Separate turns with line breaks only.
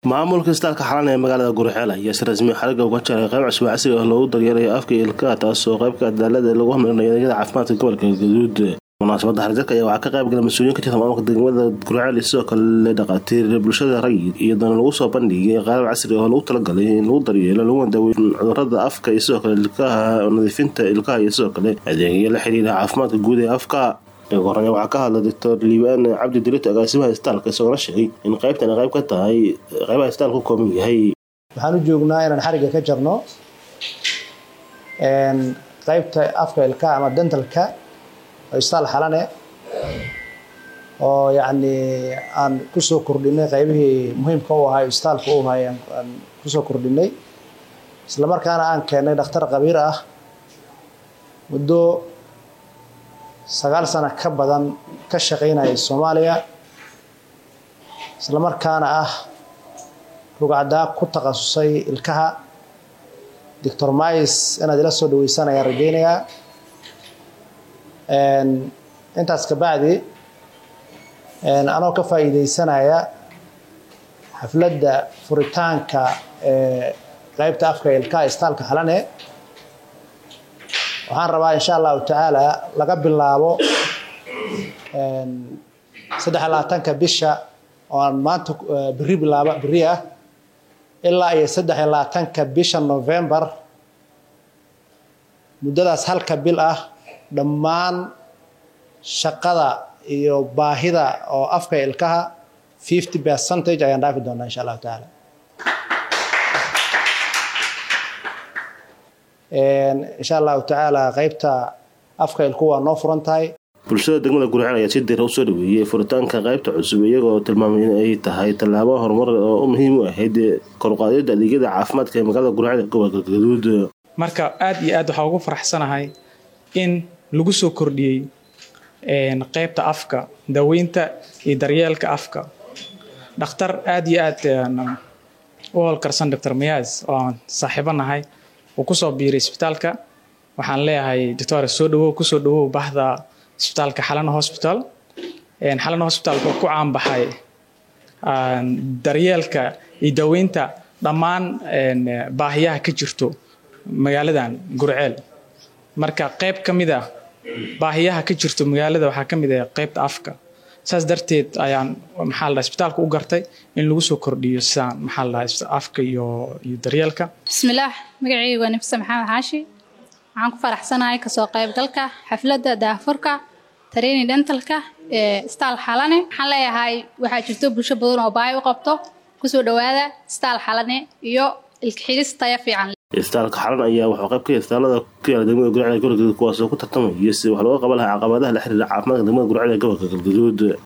maamulka isbitaalka xalan ee magaalada Gurceel ayaa si rasmi ah xariga uga jaray qayb cusub casri ah loogu daryeelayo afka iyo ilkaha taasoo qaybka cadaaladda lagu horumarinayo adeegyada caafimaadka gobolka Galgaduud. munaasabadda xariga ayaa waxaa ka qayb galay mas'uuliyiin ka tirsan maamulka degmada Gurceel sidoo kale dhaqaatiir bulshada rayid iyo dad lagu soo bandhigay qayb casri ah oo loogu talagalay in lagu daryeelo lagu daweeyo cudurrada afka iyo sidoo kale ilkaha nadiifinta ilkaha iyo sidoo kale adeegyada la xiriira caafimaadka guud ee afka. Goorna waxaa ka hadlay Dr. Liibaan Cabdi Dirit agaasimaha isbitaalka isagoo sheegay in qaybtan qayb ka tahay qaybaha isbitaalku kooban yahay.
waxaan u joognaa inaan xariga ka jarno qaybta afka ilkaha ama dentalka oo isbitaal xalane oo yani aan ku soo kordhinay qaybihii muhiimka u ahaa isbitaalka u ahaa aan ku soo kordhinay isla markaana aan keenay dhakhtar qabiir ah muddo 9 sano ka badan ka shaqeynaya Soomaaliya isla markaana ah rugcada ku takhasusay ilkaha Dr. Mais inaad ila soo dhaweysanaya rajeynaya intaas ka bacdi anoo ka faa'iideysanaya xafladda furitaanka qaybta afka ilkaha isbitaalka xalane waxaan rabaa insha Allah taala laga bilaabo 23 bisha oo maanta biri ah ilaa ay 23 bisha November muddadaas halka bil ah dhammaan shaqada iyo baahida oo afka ilkaha 50% ayaan dhaafi doonaa insha Allah taala insha Allah taala qaybta afka ilkuwa noo furan tahay.
bulshada degmada Gurceel ayaa si diiran u soo dhaweeyay furitaanka qaybta cusub iyagoo tilmaamay in ay tahay tallaabo horumar oo muhiim u ah kor u qaadida adeegyada caafimaadka ee magaalada Gurceel gobolka Galgaduud.
marka aad iyo aad waxaan ugu faraxsanahay in lagu soo kordhiyay qaybta afka daweynta iyo daryeelka afka dhakhtar aad iyo aad u howlkarsan Dr. Miyaas oo saaxiibanahay oo ku soo biiray isbitaalka waxaan leeyahay doctor soo dhawow ku soo dhawow bahda isbitaalka Xalan Hospital Xalan Hospital ku caan baxay daryeelka iyo daweynta dhammaan baahiyaha ka jirto magaaladan Gurceel marka qayb kamid ah baahiyaha ka jirto magaalada waxaa kamid ah qaybta afka saas darteed ayaan isbitaalka u gartay in lagu soo kordhiyo saan afka iyo daryeelka.
bismillaah magacaygu waa Nafisa Maxamed Xaashi waxaan ku faraxsanahay ka soo qayb galka xafladda daahfurka training dentalka ee isbitaal Xalane waxaan leeyahay waxaa jirto bulsho badan oo baahi u qabto ku soo dhawaada isbitaal Xalane iyo ilka xiris tayo fiican.
isbitaalka Xalan ayaa wuxuu qayb ka yahay isbitaalada ku yaala degmada Gurceel gobolka kuwaas oo ku tartamaya si wax looga qaban lahaa caqabadaha la xiriira caafimaadka degmada Gurceel gobolka Galgaduud.